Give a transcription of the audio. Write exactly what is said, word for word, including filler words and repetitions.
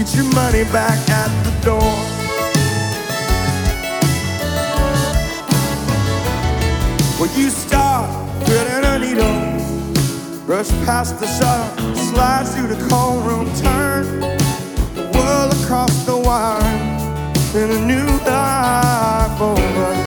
get your money back at the door. Well, you start threading a needle, brush past the shuttle, slide through the cold room, turn